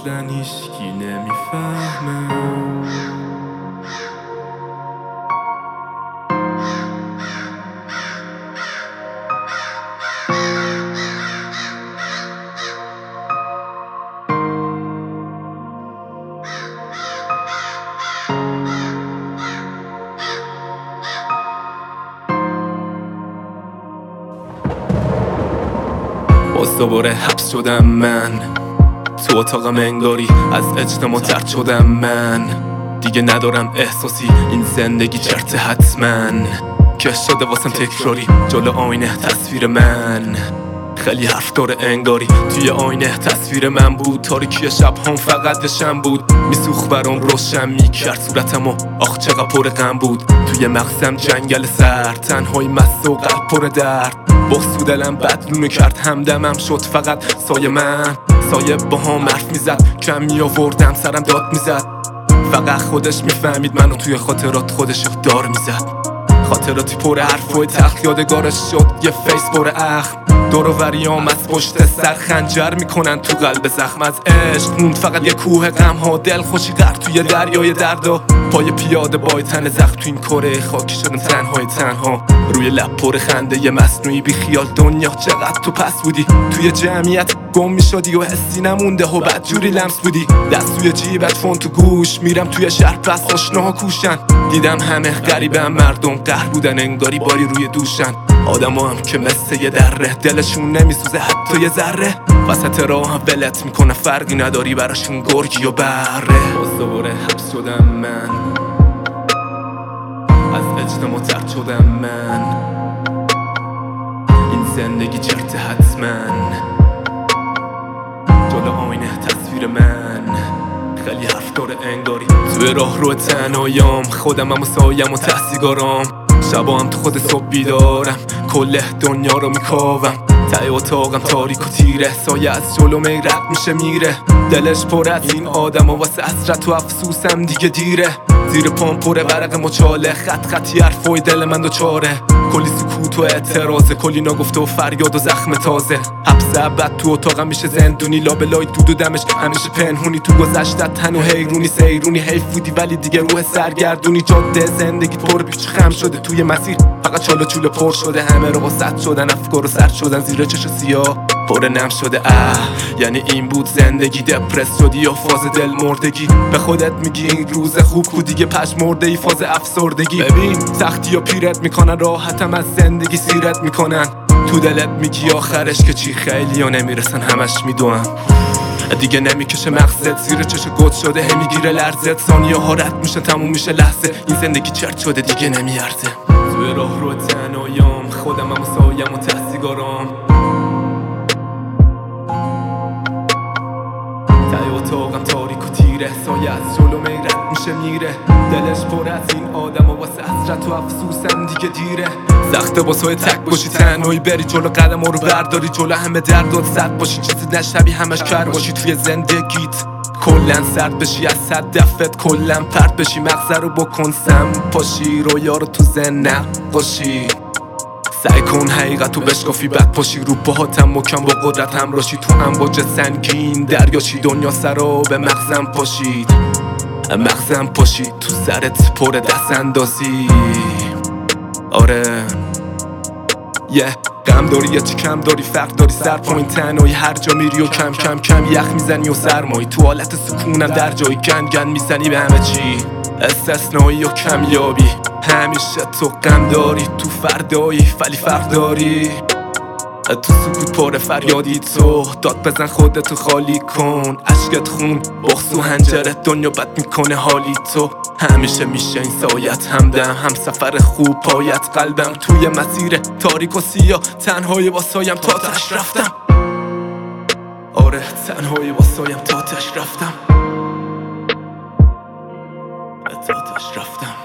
اصلا هیچکی نمیفهمه. باز دوباره حبس شدم من تو اتاقم، انگاری از اجتماع ترد شدم من. دیگه ندارم احساسی، این زندگی چرته حتما که شده واسم تکراری. جلو آینه تصویر من خیلی حرف داره انگاری. توی آینه تصویر من بود، تاریکی شب هم فقط شم بود. میسوخ برام روشن میکرد صورتمو، آخ چقدر پر غم بود. توی مغزم جنگل سر، تنهای مست و قلب پر درد. بغض تو دلم بدلونو کرد، همدمم شد فقط سایه من. سایه با هم حرف میزد، کم میآوردم سرم داد میزد. فقط خودش میفهمید منو، توی خاطرات خودش دار میزد. خاطراتی پر حرف و تلخ، یادگارش شد یه فیس پر اخم. دوروریام از پشت سر خنجر میکنن تو قلب زخم. از عشق موند فقط یه کوه غم ها، دل خوشی غرق توی دریای دردا. پای پیاده بای تن زخم، تو این کره خاکی شدم تنهای تنها. روی لب پر خنده یه مصنوعی، بی خیال دنیا چقدر تو پس بودی. توی جمعیت گم میشدی و حسی نمونده و بدجوری لمس بودی. دست توی جیبت، فون تو گوش، میرم توی شهر پس آشناها کوشن. دیدم همه غریبن، مردم قهر بودن انگاری باری روی دوشن. آدما هم که مثل یه دره، دلشون نمیسوزه حتی یه ذره. وسط راه ولت میکنه، فرقی نداری براشون گرگی و بره. باز دوباره حبس شدم من، از اجتماع ترد شدم من. این زندگی چرته حتما، جلو آینه تصویر من خیلی حرف داره انگاری. توی راه رو تنهاییام، خودم هم و سایم و ته سیگارام. شبا هم تو خود صبح بیدارم، کل دنیا رو میکاوم. ته اتاقم تاریک و تیره، سایه از جلو رد میشه میره. دلش پر از این آدم و واسه حسرت و افسوسم دیگه دیره. زیر پام پر ورق مچاله، خط خطی حرفای دل من دوچاره. کلی سکوت و اعتراضه، کلی ناگفته و فریاد و زخم تازه. حبس ابد تو اتاقم میشه زندونی، لابلای دود و دمش همیشه پنهونی. تو گذشتت تن و حیرونی سیرونی، حیف بودی ولی دیگه روح سرگردونی. جاده زندگی پر پیچ خم شده، توی مسیر فقط چال و چوله پر شده. همه رو وسط شدن، افکار و سرد شدن، زیر چش سیاه پر نم شده. یعنی این بود زندگی، دپرس شدی یا فاز دل مردگی. به خودت میگی این روز خوب بود، دیگه پشمرده ای فاز افسردگی. ببین سختی یا پیرت میکنن، راحتم از زندگی سیرت میکنن. تو دلت میگی آخرش که چی، خیلی ها نمیرسن همش میدونم. دیگه نمیکشه مغزت، زیر چش گد شده هی میگیره لرزت. ثانیه ها رد میشه تموم میشه لحظه، این زندگی چرت شده دیگه نمیارزه. توی راه رو تنهاییام، خودم هم و سایم و ته سیگارام. ته اتاقم تاریک و تیره، سایه از جلو رد میشه میره. دلش پر از این آدم و واسه حسرت و افسوسم دیگه دیره. سخته واسه تک باشی، تنهایی بری جلو، قدم رو برداری جلو همه دردات صد باشی. چیزی نشبی همش کر باشی توی زندگیت، کلن سرد بشی از صد دفت، کلن پرد بشی. مغزه رو بکن سم پاشی، رویا رو تو ذهن نقاشی. سعی کن حقیقت رو بشکافی، بد پاشی رو پاهاتم مکم با قدرت هم راشی. تو امواج سنگین دریاشی، دنیا سرا به مغزم پاشید. مغزم پاشید، تو سرت پر دست اندازی. آره غم داری یا چی کم داری، فرق داری سر پایین تنهایی. هر جا میری و کم کم کم یخ میزنی و سرمایی. تو حالت سکونم در جایی گن میزنی به همه چی. استثنایی و کمیابی، همیشه تو غم داری. تو فردایی ولی فرق داری، تو سکوت پر فریادی. تو داد بزن خودتو خالی کن، عشقت خون بغض و هنجره، دنیا بد میکنه حالی. تو همیشه میشه این سایت، همدم هم سفر خوب پایت. قلبم توی مسیر تاریک و سیاه، تنهای واسایم تا تش رفتم. آره تنهای واسایم تا تش رفتم، تا تش رفتم.